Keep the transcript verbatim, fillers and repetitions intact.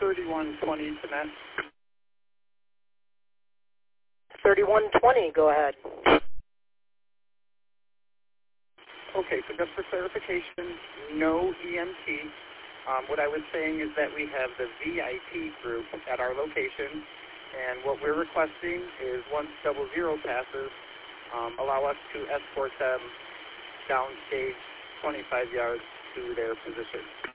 thirty-one twenty to net. thirty-one twenty, go ahead. Okay, so just for clarification, no E M T. Um, what I was saying is that we have the V I P group at our location, and what we're requesting is once double zero passes, um, allow us to escort them downstage twenty-five yards to their position.